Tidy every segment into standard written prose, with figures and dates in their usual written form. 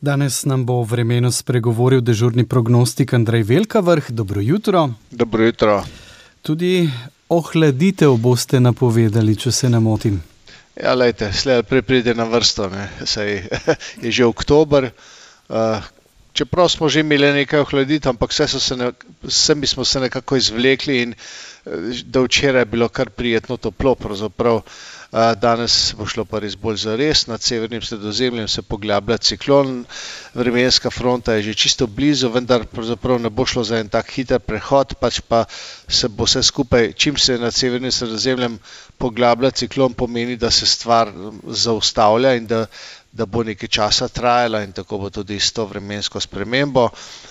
Danes nam bo o vremenu spregovoril dežurni prognostik Andrej Velkavrh. Dobro jutro. Dobro jutro. Tudi ohladitev boste napovedali, če se ne motim. Ja, lejte, slej pride na vrsto, ne. Saj je že oktober. Čeprav smo že imeli nekaj ohladitev, ampak vsemi smo se nekako izvlekli in do včeraj je bilo kar prijetno toplo, pravzaprav. Danes bo šlo pa res bolj zares, nad severnim Sredozemljem se poglablja ciklon, vremenska fronta je že čisto blizu, vendar pravzaprav ne bo šlo za en tak hiter prehod, pač pa se bo vse skupaj, čim se nad severnim Sredozemljem poglablja ciklon, pomeni, da se stvar zaustavlja in da bo nekaj časa trajala in tako bo tudi s to vremensko spremembo.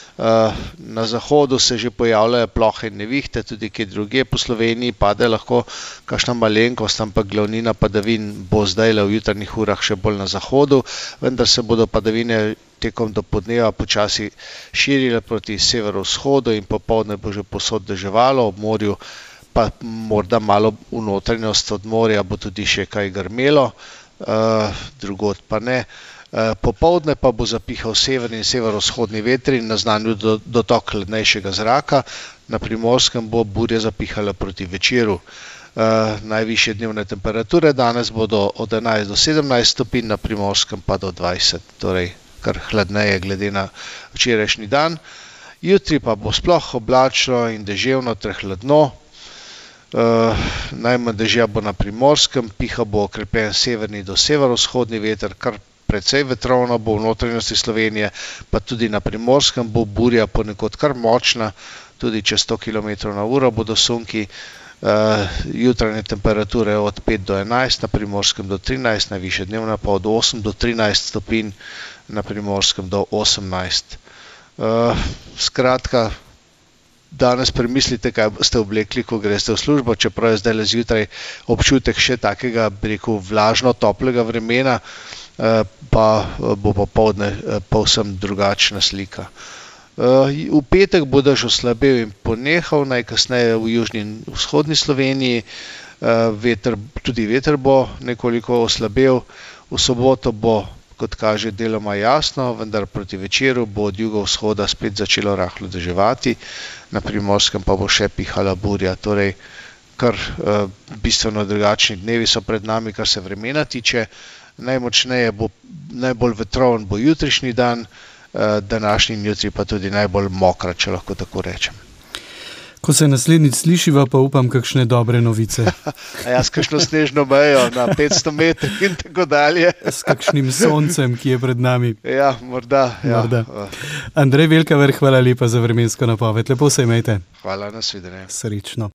Na zahodu se že pojavljajo plohe in nevihte, tudi kje drugje po Sloveniji pade lahko kakšna malenkost, ampak glavnina padavin bo zdajle v jutarnjih urah še bolj na zahodu, vendar se bodo padavine tekom dopoldneva počasi širile proti severovzhodu in popoldne bo že povsod deževalo, ob morju pa morda malo v notranjost od morja bo tudi še kaj grmelo, drugod pa ne. Popoldne pa bo zapihal severni in severovzhodni veter in naznanil dotok hladnejšega zraka. Na Primorskem bo burja zapihala proti večeru. Najvišje dnevne temperature danes bodo od 11 do 17 stopinj, na Primorskem pa do 20, torej kar hladneje glede na včerajšnji dan. Jutri pa bo sploh oblačno in deževno ter hladno. Najmanj dežja bo na Primorskem, piha bo okrepljen severni do severovzhodni veter, kar precej vetrovno bo v notranjosti Slovenije, pa tudi na Primorskem bo burja ponekod kar močna, tudi čez 100 km/h bodo sunki. Jutranje temperature od 5 do 11, na Primorskem do 13, najvišje dnevna pa od 8 do 13 stopinj, na Primorskem do 18. Skratka, danes premislite, kaj boste oblekli, ko greste v službo, čeprav je zdaj zjutraj občutek še takega, bi rekel, vlažno toplega vremena, pa bo popoldne povsem drugačna slika. V petek bo dež oslabel in ponehal, najkasneje v južni in vzhodni Sloveniji, tudi veter bo nekoliko oslabel, v soboto bo, kot kaže, deloma jasno, vendar proti večeru bo od jugovzhoda spet začelo rahlo deževati, na Primorskem pa bo še pihala burja, torej kar bistveno drugačni dnevi so pred nami, kar se vremena tiče. Najbolj vetroven bo jutrišnji dan, današnji in jutri pa tudi najbolj mokra, če lahko tako rečem. Ko se naslednjič slišiva, pa upam kakšne dobre novice. S kakšno snežno mejo na 500 metrih in tako dalje. S kakšnim soncem, ki je pred nami. Ja, morda. Andrej Velkavrh, hvala lepa za vremensko napoved. Lepo se imejte. Hvala, nasvidenje. Srečno.